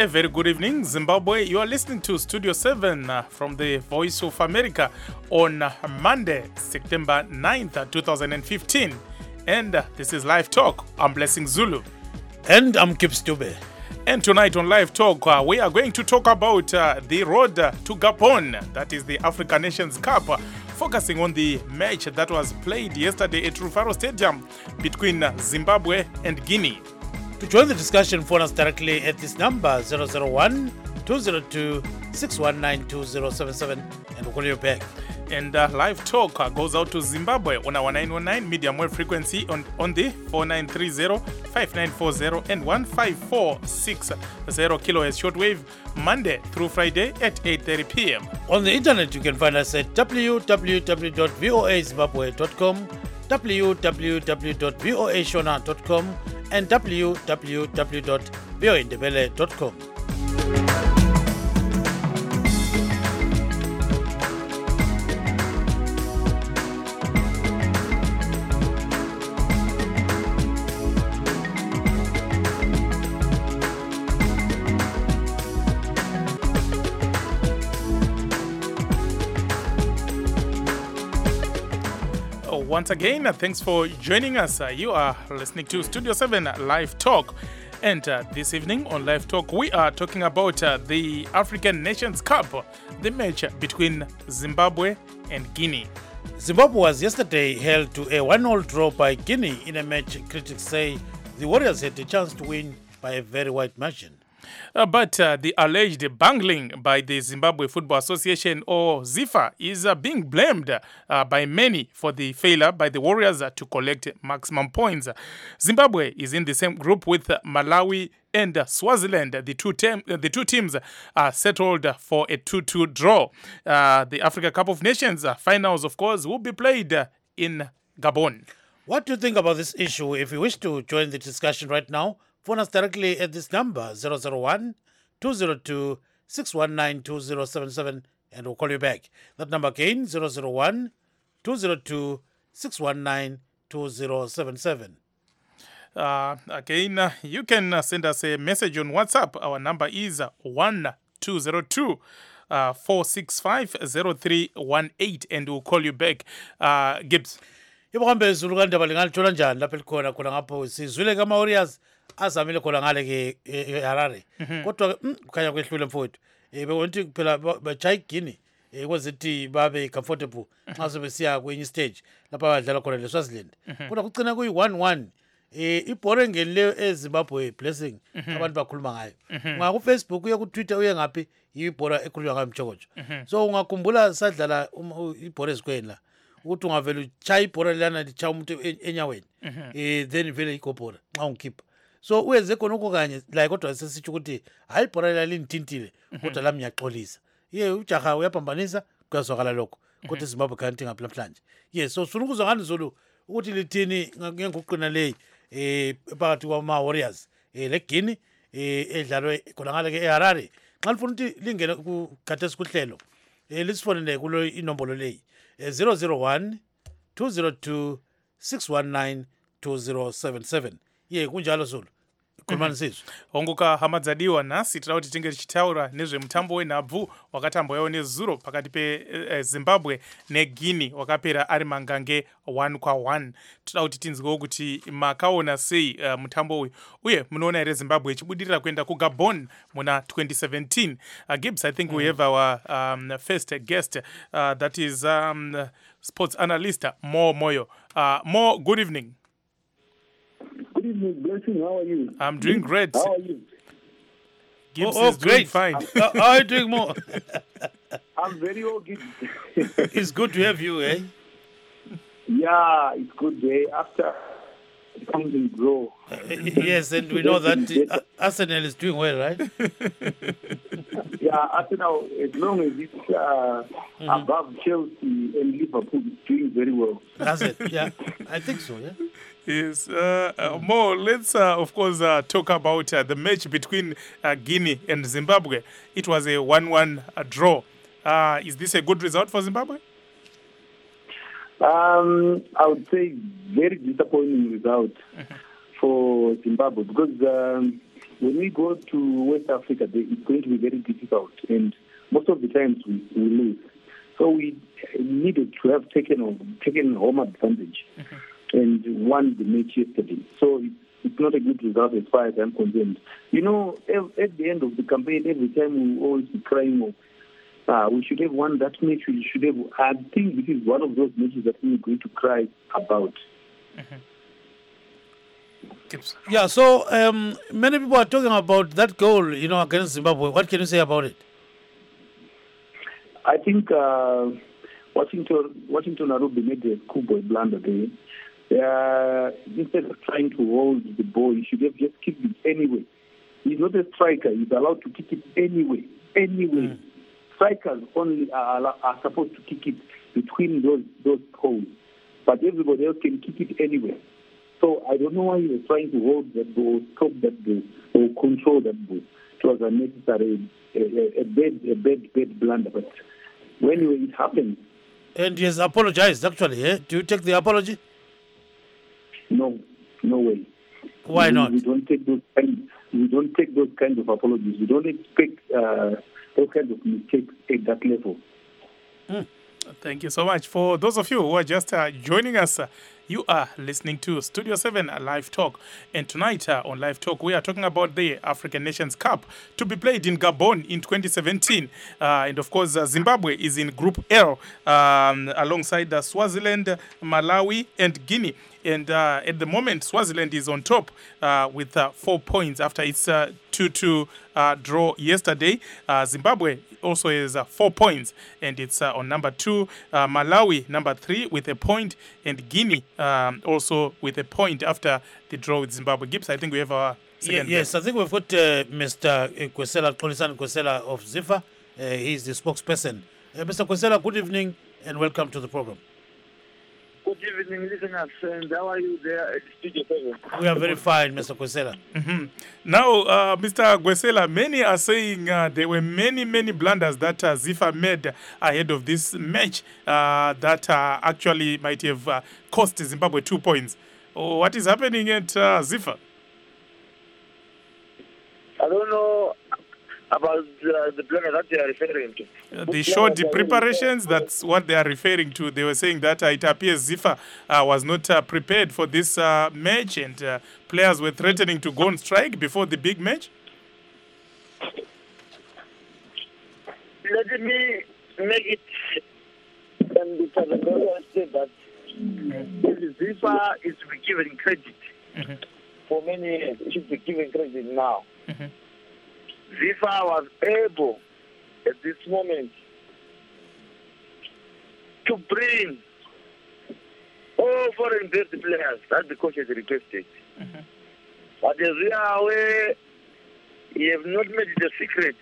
A very good evening, Zimbabwe. You are listening to Studio 7 from the Voice of America on Monday, September 9th, 2015. And this is Live Talk. I'm Blessing Zulu. And I'm Kip Stube. And tonight on Live Talk, we are going to talk about the road to Gabon, that is the African Nations Cup, focusing on the match that was played yesterday at Rufaro Stadium between Zimbabwe and Guinea. To join the discussion, phone us directly at this number 001-202-619-2077 and we'll call you back. And Live Talk goes out to Zimbabwe on our 919 medium wave frequency on the 4930, 5940 and 15460 kHz shortwave, Monday through Friday at 8:30 p.m. On the internet, you can find us at www.voazimbabwe.com, www.voashona.com, and www.voindebele.com. Once again, thanks for joining us. You are listening to Studio 7 Live Talk. And this evening on Live Talk, we are talking about the African Nations Cup, the match between Zimbabwe and Guinea. Zimbabwe was yesterday held to a 1-1 draw by Guinea in a match critics say the Warriors had a chance to win by a very wide margin. But the alleged bungling by the Zimbabwe Football Association, or ZIFA, is being blamed by many for the failure by the Warriors to collect maximum points. Zimbabwe is in the same group with Malawi and Swaziland. The two teams are settled for a 2-2 draw. The Africa Cup of Nations finals, of course, will be played in Gabon. What do you think about this issue? If you wish to join the discussion right now, phone us directly at this number 001-202-619-2077 and we'll call you back. That number again 001-202-619-2077. Again, you can send us a message on WhatsApp. Our number is 1202-465-0318 and we'll call you back. Gibbs. Ibuhambe Zulu kandaba lingalitshola njani lapha elikhona khona ngapho sizwile kama Warriors azamile khona ngale ke Harare kodwa kukhanya kwehlule mfowethu bekonti phela bajaya Guinea kwezithi babe comfortable nxa sebesiya kwenye stage lapha badlala khona leSwaziland kodwa kucina kuyi 1-1 ibholo engenileyo eZimbabwe Blessing abantu bakhuluma ngayo ngaku Facebook uye ku Twitter uye ngaphi ibholo ekhulunywa ngayo mjokojo so ungakhumbula sadlala ibholo ezikweni la ukuthi ungavela uchaya ibhora lana lichaya umuntu enyaweni then vele igobhora nxa ungikhipha so uyenze khona ukho kanye la kodwa sesitsho ukuthi hayi ibhora lali nithintile kodwa lami ngiyaxolisa ujaha uyaphambanisa kuyazwakala lokho kodwa Zimbabwe kanti ngaphi namhlanje so sifuna ukuzwa ngani Zulu ukuthi lithini ngenguqina leyi phakathi kwama Warriors le Guinea edlalwe khona ngale ke eHarare nxa lifuna ukuthi lingene ku khathesi kuhlelo lisifonele kulo inombolo leyi 001-202-619-2077 kunjalo Zulu khulumani sizwe honguka hamadzadiwa nasi tira kuti tinge tichitaura nezvemutambo wenhabvu wakatambawo nezuro pakati peZimbabwe neGuinea wakapera ari mangange 1-1. Tira kuti tinzwewo kuti makaona sei mutambo uyu uye munoona here Zimbabwe ichibudirira kuenda kuGabon muna 2017. Gibbs, I think we have our first guest, that is sports analyst Mo Moyo. Mo, good evening. Good evening, Blessing. How are you? I'm doing great. How are you? Gibbs is great. Doing fine. How are you doing, Mo? I'm very okay. It's good to have you, Yeah, it's good day after it comes and grow. Yes, and we know that Arsenal is doing well, right? Yeah, Arsenal, as long as it's above Chelsea and Liverpool, it's doing very well. That's it. Yeah, I think so. Yeah. Yes, Mo, let's of course talk about the match between Guinea and Zimbabwe. It was a 1-1 draw. Is this a good result for Zimbabwe? I would say very disappointing result for Zimbabwe because when we go to West Africa, it's going to be very difficult, and most of the times we lose. So we needed to have taken home advantage and won the match yesterday. So it's not a good result as far as I'm concerned. You know, at the end of the campaign, every time we always be crying, we should have won that match. We should have. I think this is one of those matches that we're going to cry about. Yeah, so many people are talking about that goal, against Zimbabwe. What can you say about it? I think Washington Arubi made a schoolboy blunder there. Instead of trying to hold the ball, he should have just kicked it anyway. He's not a striker. He's allowed to kick it anyway. Strikers only are supposed to kick it between those poles, but everybody else can kick it anyway. So I don't know why he was trying to hold that ball, stop that ball, or control that ball. It was unnecessary, a bad blunder. But when it happened, and he has apologized. Actually, do you take the apology? No way. Why not? We don't take those kinds of apologies. We don't expect those kinds of mistakes at that level. Thank you so much. For those of you who are just joining us, you are listening to Studio 7 Live Talk. And tonight on Live Talk, we are talking about the African Nations Cup to be played in Gabon in 2017. And of course, Zimbabwe is in Group L alongside Swaziland, Malawi, and Guinea. And at the moment, Swaziland is on top with 4 points after its 2-2 draw yesterday. Zimbabwe also has 4 points, and it's on number 2. Malawi, number 3, with a point, and Guinea also with a point after the draw with Zimbabwe. Gibbs, I think we have our second. Yes, I think we've got Mr. Kwesela, Xolisan Kwesela of ZIFA. He's the spokesperson. Mr. Kwesela, good evening and welcome to the program. Good evening, listeners. And how are you there at Studio 7? We are very fine, Mr. Kwesela. Now, Mr. Kwesela, many are saying there were many blunders that ZIFA made ahead of this match that actually might have cost Zimbabwe 2 points. What is happening at ZIFA? I don't know about the blunder that they are referring to. They showed the preparations. That's what they are referring to. They were saying that it appears ZIFA was not prepared for this match, and players were threatening to go on strike before the big match. Let me make it and because I don't say that ZIFA is to be given credit for many years. It should be given credit now. ZIFA was able at this moment to bring all foreign-based players that the coach has requested. But as we are aware, he have not made it a secret.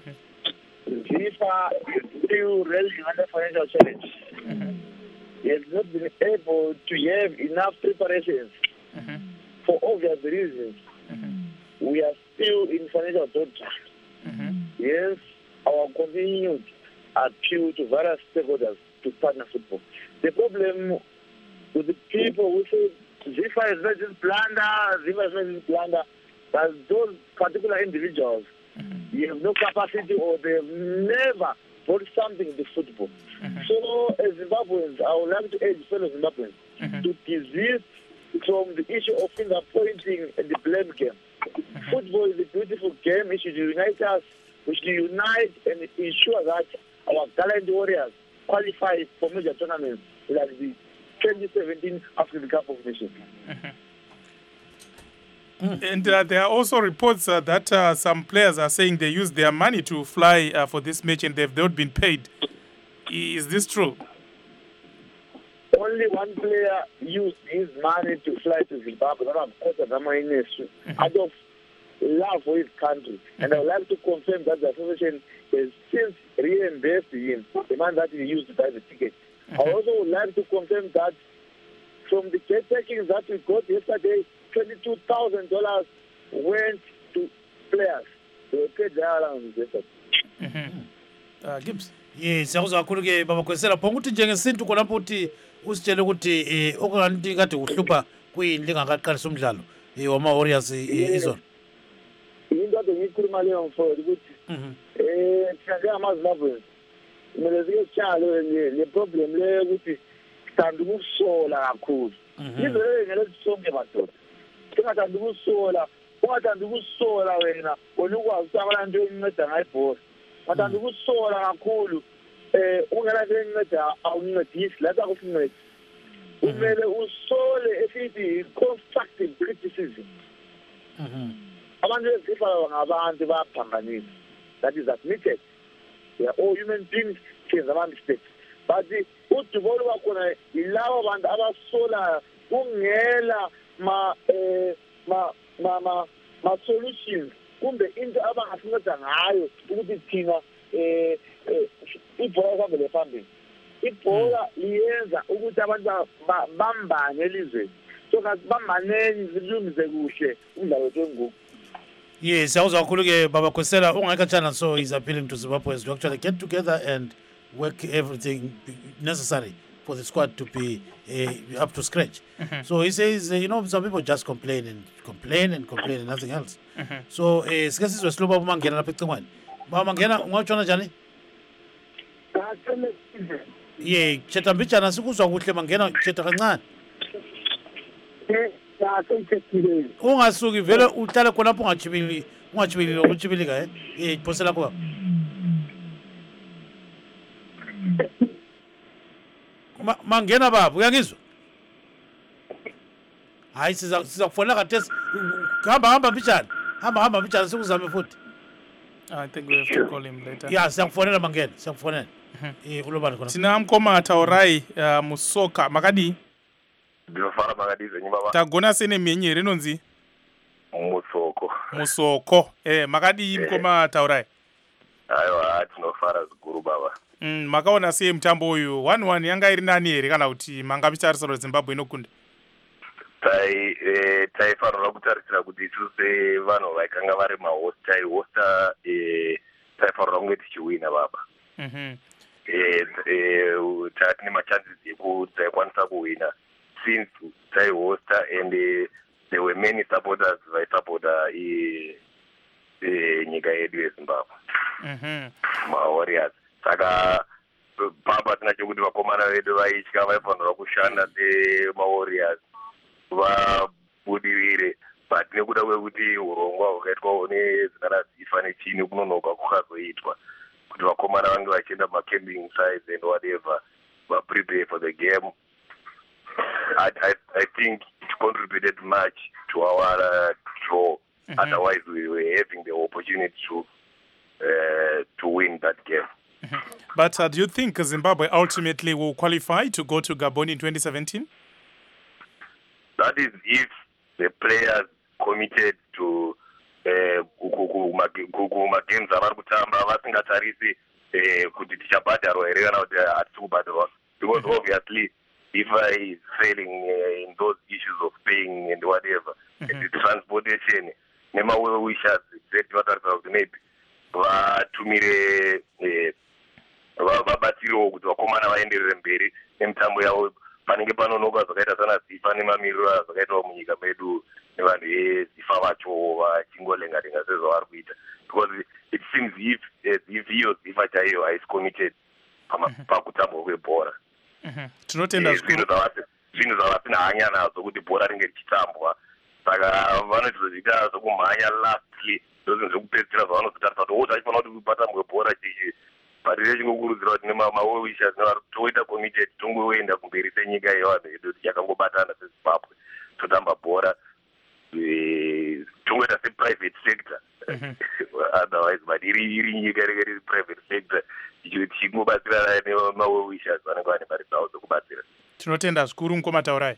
ZIFA is still railing under financial challenge. He has not been able to have enough preparations for obvious reasons. We are still in financial danger. Yes, our continued appeal to various stakeholders to partner football. The problem with the people who say ZIFA has made this blunder, that those particular individuals, you have no capacity or they have never brought something to football. So as Zimbabweans, I would like to urge fellow Zimbabweans to desist from the issue of finger pointing and the blame game. Football is a beautiful game. It should unite us. We should unite and ensure that our gallant warriors qualify for major tournaments like the 2017 African Cup of Nations. And there are also reports that some players are saying they used their money to fly for this match and they've not been paid. Is this true? Only one player used his money to fly to Zimbabwe, that was Kota Damainesi, out of love for his country. And I would like to confirm that the association has since reimbursed him the money that he used to buy the ticket. I also would like to confirm that from the gate takings that we got yesterday, $22,000 went to players. They were paid their allowance yesterday. Gibbs. Yes, siyakuzwa kakhulu ke baba Kwesela phonguthi njengesintu khonapho uthi usitshele ukuthi okanti kade uhlupha kuyini lingakaqalisa umdlalo wama Warriors izona. ngikhuluma leyo mfowethu ukuthi thina njengamaZimbabweans kumele sike sitshale le problem leyo ukuthi sithanda ukusola kakhulu. Yizo leyo ngeke sonke madoda. Singathanda ukusola, ungathanda ukusola wena, wena ukwazi ukuthi abantu enceda ngayibhola. Ungathanda ukusola kakhulu ungena nje enceda awuncedisi la akufincede. Kumele usole esithi constructive criticism. Abantu ezifana ngabantu bayaphambanisa. That is admitted. They are all human beings, change ama mistakes. But udubolo wakhona yilawo bantu abasola kungela ma solutions kumbe into abangasinceda ngayo ukuthi thina ibhola kuhambele phambili. Ibhola liyenza ukuthi abantu bambane elizweni. So kasibambaneni silungise kuhle umdlalo wethu ngoku. Yes, I was kakhulu Baba Khosela ungakatshana, so he's appealing to Zimbabweans to actually get together and work everything necessary for the squad to be up to scratch. So he says, some people just complain and nothing else. So sike sizwe siloba Mangena lapha ecingweni. Baba Mangena ungawutshona njani? Chetha mbijana sikuzwa kuhle Mangena, chetha kancane. Ungasuki vele uhlale khonapho ungachibili lokuchibilika iphose lakho. Mangena baba uyangizwa? Hayi siza kufonela kathesi. Hamba mbijana. Hamba mbijana sikuzame futhi. I think we have to call him later. Yeah, siyakufonela Mangena, siyakufonela. Ulobani khona. Tina mkomata orai musoka makadi. Ndinofara makadize nyibaba. Tagona sene menye renonzi. Musoko. Makadi mkomata orai. Aiwa tinofara ziguru baba. Makaona sei mutambo uyu 1-1 yanga iri nani here kana kuti mangapicharisoro Zimbabwe inokunda. Taifanira kutarisira kuti tuse vanhu vaikanga vari mahost taihosta taifanira kunge tichiwina baba. Tine machances ekuti taikwanisa kuwina since taihosta and there were many supporters vaisupporta nyika yedu yeZimbabwe, mawarriors. Saka baba tinacho kuti vakomana vedu vaitya vaifanira kushanda semawarriors vabudirire, but nekuda kwekuti urongwa hwakaitwa nezina raZIFA nechini kunonoka kukazoitwa kuti vakomana vange vachienda macamping sites and whatever prepare for the game. I think it contributed much to our draw. Otherwise we were having the opportunity to win that game. But do you think Zimbabwe ultimately will qualify to go to Gabon in 2017? That is if the players committed to games avari kutamba vasingatarisi kuti tichabhadharwa here kana kuti hatisi kubhadharwa, because obviously if I is failing in those issues of paying and whatever, the transportation nemawishes zeti vatarisira kuti maybe vatumire vabatsiriwo kuti vakomana vaenderere mberi nemitambo yavo panenge panonoka zvakaita sana ZIFA nemamiriro zvakaitwa munyika medu nevanhu veZIFA vacho vachingolenga-lenga sezvavari kuita, because it seems if iyo ZIFA chaiyo haisi committed pakutambwa kwebhora. Tinotenda zvinhu zvavasina hanya nazvo kuti bhora ringe richitambwa, saka vanozoita zvokumhanya lastly ndozvinhu zvekupedzisira zvavanozotarisa kuti zvachifanira kuti patambwe bhora chichi, but rechingokurudzira kuti nemawishes toita committed tongoenda kumberi senyika yevanhu vedu yakangobatana seZimbabwe totamba bhora, tongoita seprivate sector. Otherwise but iri nyika riri private sector tichingobatsirana nemawishes vanenge vane mari dzavo dzokubatsira. Tinotenda zvikuru mukomataurai.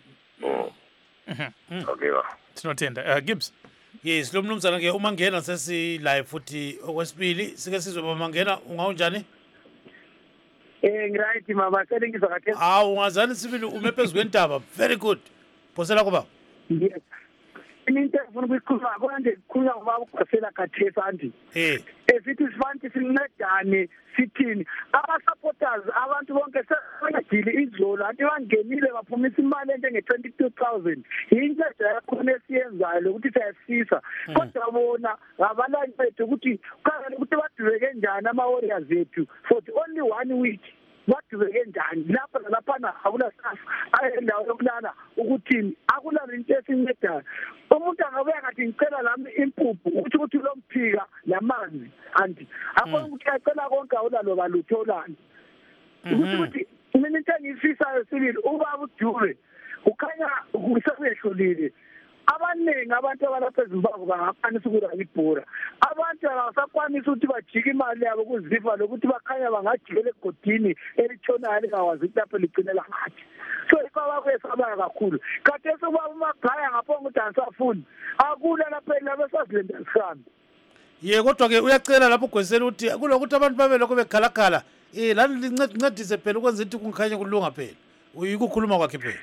Okay tinotenda. Gibbs. Yes, lo mnumzana ke uMangena sesi live futhi okwesibili sike sizwe baMangena ungawunjani? Ngiright mama, selengizwa kahle. Ungazani sibili ume phezulu kwentaba. Very good. Phosela kuba. Yes. into efuna ukuyikhuluma konke kukhulunywa ngoba uGqosela Kathesa anti esithi sifanele sincedane sithini aba-supporters abantu bonke sebangadili izolo anti bangenile baphumisa imali ente nge-22,000 yinto yakhona esiyenzayo lokuthi siyasifisa kodwa bona ngabalanye bethu ukuthi kukhangele ukuthi badubeke njani ama-warriors ethu for the only 1 week badubeke njani lapha nalaphana akula staff ayendawo yokulala ukuthini akula into esincedayo umuntu angabuya ngathi ngicela lami impuphu ukuthi lo mphika lamanzi anti akho ukuthi acela konke awulalo lutho lani ukuthi mina into engiyisisayo sibili ubaba uDube ukhanya kusebehlulile abaningi abantu abalapha eZimbabwe bangakwanisa ukulala ibhora abantu abasakwanisa ukuthi bajike imali yabo kuziva lokuthi bakhanya bangajikela egodini elitshonayo lingawazi ukuthi lapho ligcinela ngathi so ikwaba kwesabaya kakhulu kade sokuba umagaya ngaphonga ukuthi ansafuni akula lapha labesazilenda sihambe kodwa-ke uyacela lapho uGwesela ukuthi kulokuthi abantu babe lokho bekhalakhala lani lincedise phela ukwenza ukuthi kungikhanye kulunga phela uyikukhuluma kwakhe phela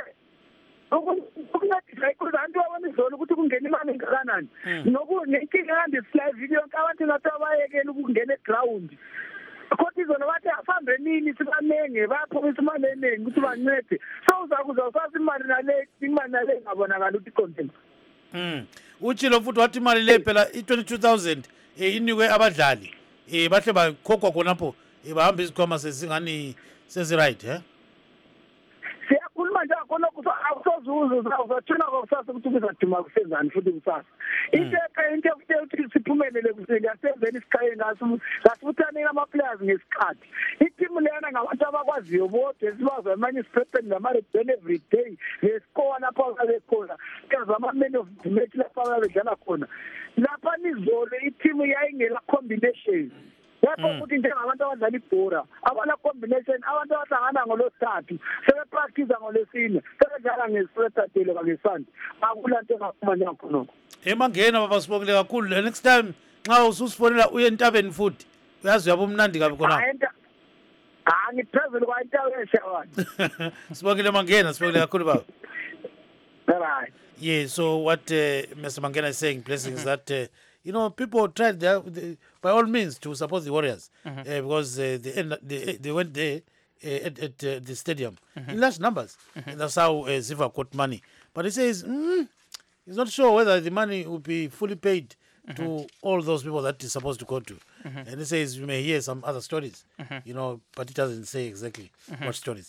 ukuncedisa ikuze abantu babona izolo ukuthi kungena imali engakanani nenkinga kandisilayivi yonke abantu ngathi abayekela ukungena eground kodwa izolo bathi asambe nini sibanenge bayaphumisa imali eningi ukuthi bancede so uzakuza usazi imali nale ngabonakala ukuthi ikhonzima utshilo futhi wathi imali le phela i-22,000 inikwe abadlali bahle bakhokhwa khonapho bahamba izikhwama sezingani sezi-right siyakhuluma nje akhona akusozuzo uzathuna kwakusasa ukuthi kuzaduma kusenzani futhi kusasa into ukuthi siphumelele ngasenzeni isikhayeni ngasibuthaneni ama-players ngesikhathi itimu leyana ngabantu abakwaziyo bodwa esibazo amanye isiprepeni nama-red every day ngesikowa lapho abekhona ama-man of the match lapho abedlala khona lapha nizolo itimu yayingela combination yakho ukuthi njengabantu abadlala ibhora abala combination abantu abahlangana ngolosithathu sebepractice ngolesine sebedlala ngeSaturday kangesandi akulanto engaphuma njengakhona Emangena baba sibongile kakhulu next time nxa ususifonela uye entabeni futhi uyazi uyaba umnandi kabi khona ngiphezulu kwa intabe eshawana sibongile Mangena sibongile kakhulu baba bye. Yeah, so what Mr. Mangena is saying, blessings, that people tried by all means to support the Warriors because they went there at the stadium in large numbers, and that's how Ziva got money. But he says he's not sure whether the money will be fully paid to all those people that is supposed to go to. And he says you may hear some other stories, but it doesn't say exactly what stories.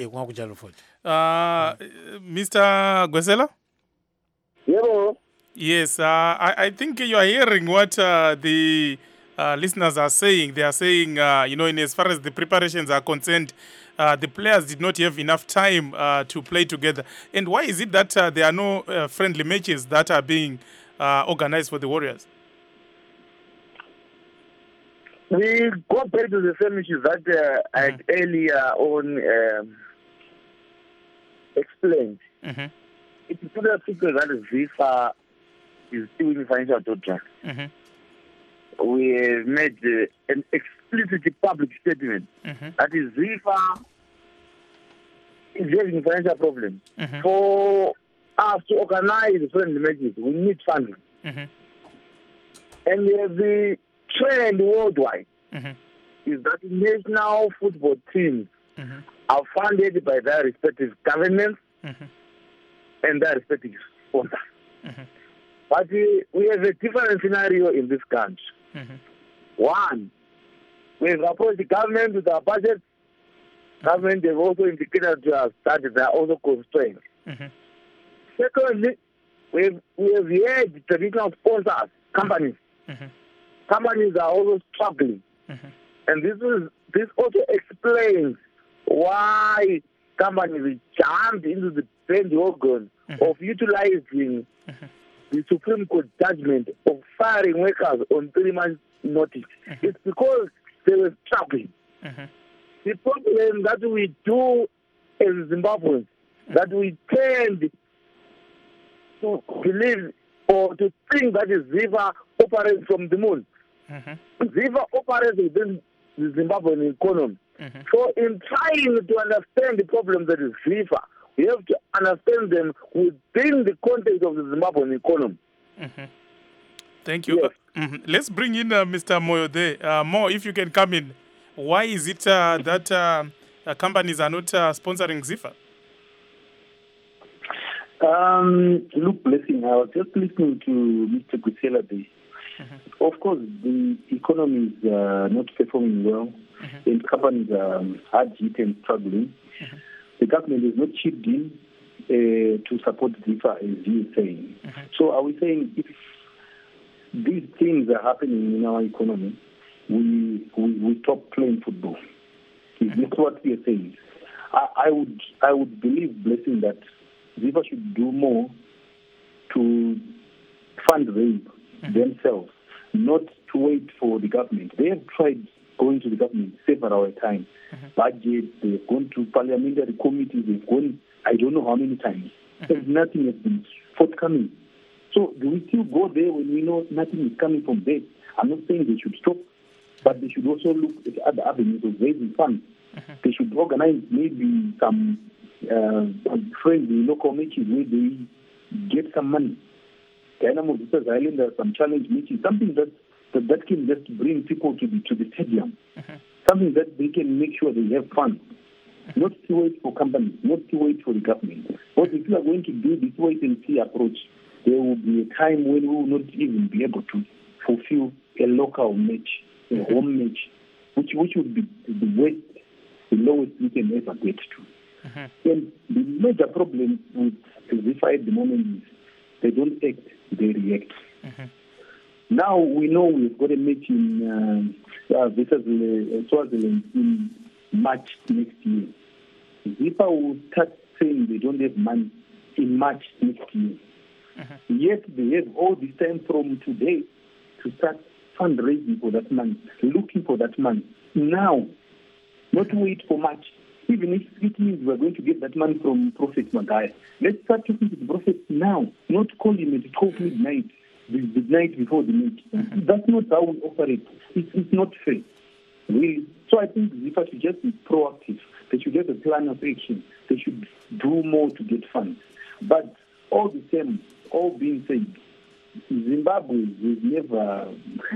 Mr. Gwesela? Hello. Yes, I think you are hearing what the listeners are saying. They are saying, in as far as the preparations are concerned, the players did not have enough time to play together. And why is it that there are no friendly matches that are being organized for the Warriors? We go back to the same issues that I had earlier on explained. It's not a secret that FIFA is doing financial dodrag. We have made an explicit public statement that is FIFA is having financial problems. For us to organize friendly matches, we need funding. And the trend worldwide is that national football teams are funded by their respective governments and their respective sponsors. But we have a different scenario in this country. One, we have approached the government with our budget. Government have also indicated to us that they are also constrained. Secondly, we have had traditional sponsors, companies. Companies are also struggling. And this also explains why companies jumped into the bandwagon of utilizing the Supreme Court judgment of firing workers on 3 months' notice. It's because they were struggling. The problem that we do as Zimbabweans, that we tend to believe or to think that Ziva operates from the moon. Ziva operates within the Zimbabwean economy. So in trying to understand the problem that is Ziva, You have to understand them within the context of the Zimbabwean economy. Thank you. Yes. Let's bring in Mr. Moyo there. Mo, if you can come in. Why is it that companies are not sponsoring ZIFA? Look, Blessing, I was just listening to Mr. Kusela there. Of course, the economy is not performing well, and companies are hard hit and struggling. The government is not chipped in to support ZIFA, as you are saying. So are we saying if these things are happening in our economy, we stop playing football? Is this what we are saying? I would believe, Blessing, that ZIFA should do more to fundraise themselves, not to wait for the government. They have tried going to the government several times. Budget, they've gone to parliamentary committees, they've gone I don't know how many times. Nothing has been forthcoming. So do we still go there when we know nothing is coming from there? I'm not saying they should stop, but they should also look at other avenues of raising funds. They should organize maybe some friendly local matches where they get some money. Dynamo Visas Island, there are some challenge matches, something that can just bring people to the stadium. Something that they can make sure they have fun. Not to wait for companies, not to wait for the government. But if you are going to do this wait and see approach, there will be a time when we will not even be able to fulfill a local match, a home match, which would be the lowest we can ever get to. And the major problem with ZIFA at the moment is they don't act, they react. Now we know we've got a match in Swaziland in March next year. ZIFA will start saying they don't have money in March next year. Yet they have all this time from today to start fundraising for that money, looking for that money now, not wait for March. Even if it means we're going to get that money from Prophet Magaya, let's start talking to the Prophet now, not call him at 12 midnight, the night before the match. That's not how we operate. It's not fair, really. So I think ZIFA should just be proactive. They should have a plan of action. They should do more to get funds. But all the same, all being said, Zimbabwe has never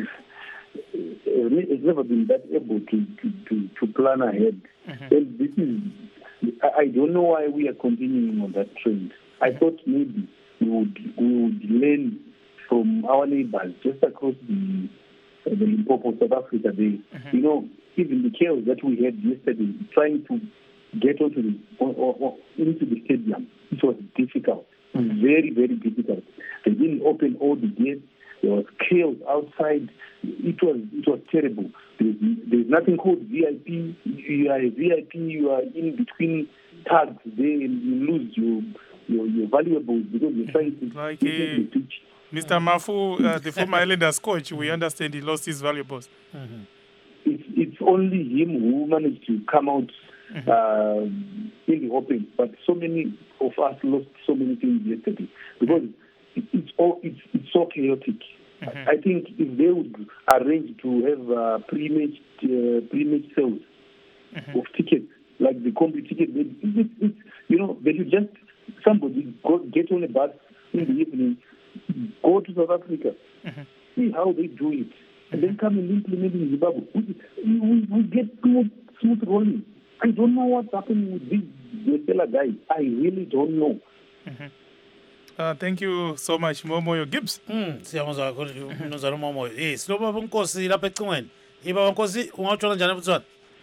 been that able to plan ahead. And this is, I don't know why we are continuing on that trend. I thought maybe we would learn from our neighbors just across the Limpopo, South Africa. You know, even the chaos that we had yesterday, trying to get into the stadium, it was difficult. Very, very difficult. They didn't open all the gates. There was chaos outside. It was terrible. There's nothing called VIP. You are a VIP. You are in between tags there, and you lose your valuables because you're trying to like the pitch. Mr. Mafu, the former Islanders coach, we understand he lost his valuables. It's only him who managed to come out in the open, but so many of us lost so many things yesterday because it's so chaotic. I think if they would arrange to have pre-match sales of tickets, like the complete ticket, they should just somebody get on a bus in the evening, go to South Africa, see how they do it, and then come and implement in Zimbabwe. We get smooth rolling. I don't know what's happening with this fellow guy. I really don't know. Thank you so much, Momoyo Gibbs. Siyabonga kakhulu umnumzana uMomoyo. Sinobaba uNkosi lapha ecingweni. Ibaba uNkosi ungawuthola njani ebuthwana?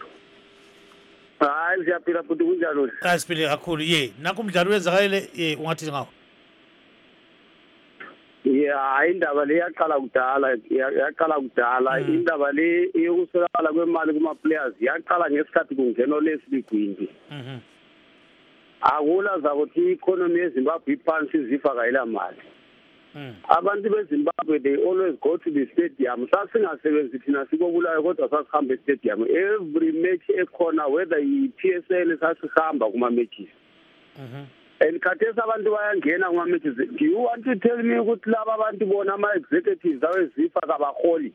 Hayi siyaphila futhi kunjalo. Asiphile kakhulu nakho umdlalo wenzakale ungathi ngawo. Yeah, indaba le yaqala kudala indaba le yokuswelakala kwemali kuma players yaqala ngesikhathi kungena leSigwindi. Akula zakuthi economy yeZimbabwe iphansi ZIFA kayila mali. Abantu beZimbabwe they always go to the stadium. Sasingasebenzi thina sikobulayo kodwa sasihamba e-stadium. Every match ekhona whether yi-PSL sasihamba kuma matches. And khathesi abantu bayangena kuma matches. Do you want to tell me ukuthi laba abantu bona ama-executives aweZIFA kabaholi?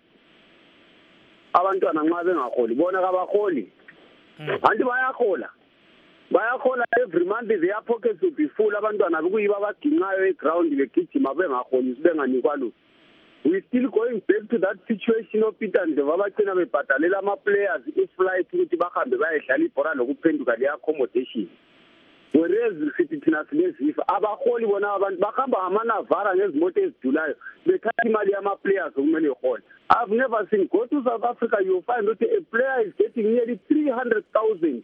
Abantwana nxa bengaholi bona kabaholi. Anti bayahola. bayakhona every month their pockets will be full abantwana bekuyiba abaginqayo eground begijima bengakhoni benganikwa lutho. We still going back to that situation of Peter Ndlovu abagcina bebhadalela ama-players i-flight ukuthi bahambe bayedlala ibhora lokuphenduka le-accommodation. Whereas sithi thina sinezifa abaholi bona abantu bahamba ngamanavara ngezimoto ezidulayo bethatha imali yama-players okumele ihole. I've never seen, go to South Africa, you'll find that a player is getting nearly 300,000,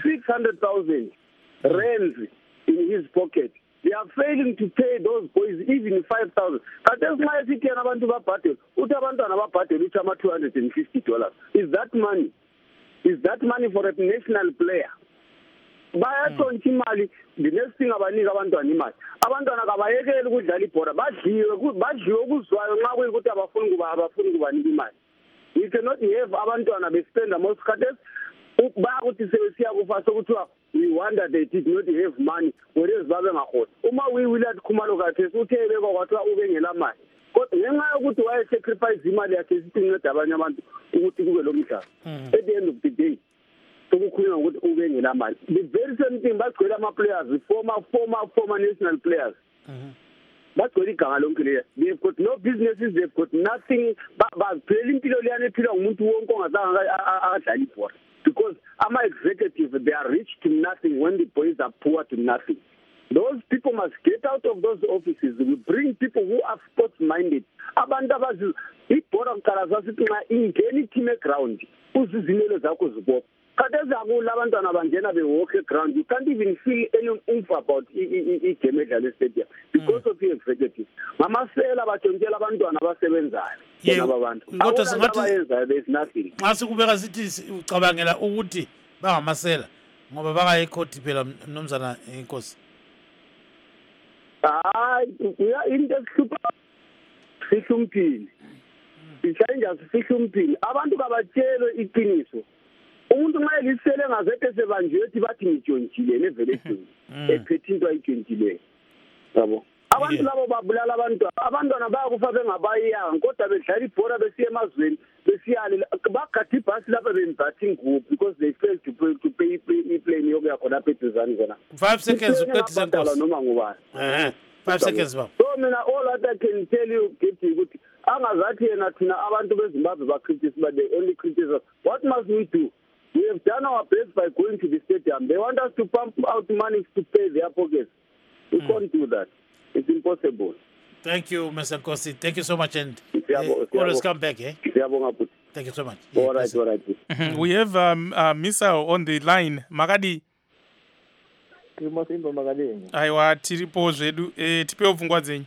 600,000 rands in his pocket. They are failing to pay those boys even 5,000. But that's why I see abantu babhadela. Uthi abantwana babhadela uthi $250. Is that money? Is that money for a national player? Bayathontsa imali, the next thing abanika abantwana imali. Abantwana kabayekele ukudlala ibhora, badliwe okuzwayo nxa kuyikuthi abafuni kubanika imali. We cannot have abantwana bespend most khathesi bayakuthi sebesiya kufa sokuthiwa we wonder they did not have money whereas babe ngaholi. Uma Willard Khumalo khathesi uthe bekwa kwathiwa ube ngela mali. Kodwa ngenxa yokuthi wayesacrifice imali yakhe sithi inceda abanye abantu ukuthi kube lo mdlalo. At the end of the day sokukhulunywa ukuthi ube ngela mali. The very same thing bagcwele ama-players, former national players. Bagcwele igama lonke leya. They've got no businesses, they've got nothing. Baphela impilo leyana ephilwa ngumuntu wonke ongazange akadlala ibhola. Because ama-executive, they are rich to nothing when the boys are poor to nothing. Those people must get out of those offices. We bring people who are sports-minded. Abantu abazi ibhola kuqala sasithi nxa ingena i-team eground uzizimele zakho zibopha. Khathesi akula abantwana bangena bewalk eground. You can't even feel any oomph about igame edlala estadium because of the executive. Ngamasela batshontshela abantwana abasebenzayo. Kodwa singathi there's nothing. Xa sikubeka sithi ucabangela ukuthi bangamasela ngoba bakaye ecourt phela mnumzana inkosi. Into esihlupha sihlumpile. Isayinja sihlumpile. Abantu kabatshelwe iqiniso. Umuntu nxa elisele engazeke sebanjwe ethi bathi ngitshontshile nevelethini ephethe into ayitshontshileyo. Yabo. Abantu labo babulala abantwana bayakufa bengabayanga kodwa bedlala ibhora besiya emazweni besiyale bagada ibhasi lapha bembatha ingubo because they failed to pay plane yokuya khona apha eduzane khona. 5 seconds uqedisa senkosi. Noma ngubani. 5 seconds baba. So mina all that I can tell you Gift ukuthi angazathi yena thina abantu beZimbabwe ba-criticize but they only criticize. What must we do? We have done our best by going to the stadium. They want us to pump out money to pay their pockets. We can't do that. It's impossible. Thank you, Mr. Nkosi. Thank you so much, and always come back, eh? Thank you so much. All right. We have Misao on the line. Makadi. Aiwa tiripo zvedu tipewo pfungwa dzenyu.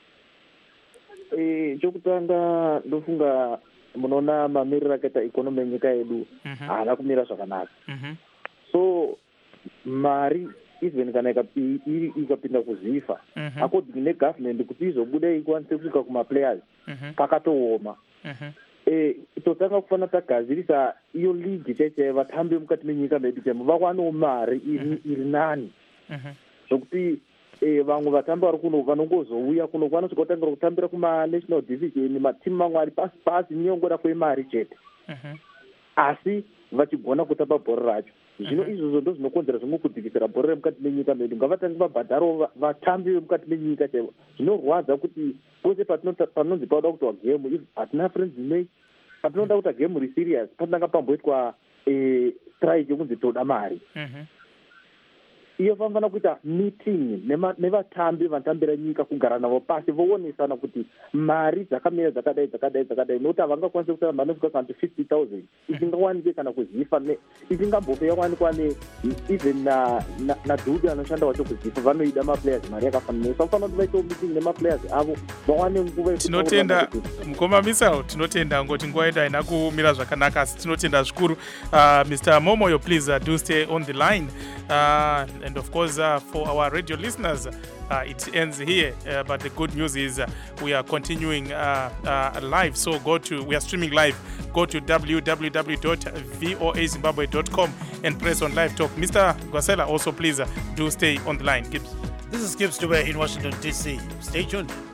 Chokutanga ndofunga munoona mamiriro akaita ikonomi yenyika yedu haana kumira zvakanaka. So mari even kana ikapinda kuzifa according negovernment kuti izobuda ikwanise kusvika kumaplayers pakatooma. Totanga kufana tagadzirisa iyo league chaichaiva vatambi mukati menyika medu chaimo vakwanawo mari iri nani zvokuti vamwe vatambi vari kuno vanongozouya kuno vanosvika kutangira kutambira kuma-national division matimu mamwe ari pasi pasi nyongora kwemari chete asi vachigona kutamba bhora racho. Zvino izvozvo ndo zvinokonzera zvimwe kudzikisira bhora remukati menyika medu. Ngavatange vabhadharawo vatambi vemukati menyika chaivo. Zvinorwadza kuti pose panonzi pauda kuitwa gemu hatina friends nei patinoda kuita gemu riserious patinanga pamboitwa strike yekunzi toda mari. Iyo vanofana kuita meeting nevatambi vanotambira nyika kugara navo pasi voonesana kuti mari dzakamira dzakadai nokuti havangakwanisi kutaa mari nosvika kana 50,000 isingawanike kana kuzifa isingambope yawanikwa even nadhudu anoshanda wacho kuzifa vanoida maplayers mari yakafanana vafanira kuti vaitawo meeting nemaplayers avo vawane nguva. Tinotenda mukoma Misao, tinotenda ngoti nguva yedu haina kumira zvakanaka asi tinotenda zvikuru. Mr. Momoyo, please do stay on the line. And of course, for our radio listeners, it ends here. But the good news is we are continuing live. So we are streaming live. Go to www.voazimbabwe.com and press on live talk. Mr. Gwasela, also please do stay on the line. This is Gibbs Dube in Washington, D.C. Stay tuned.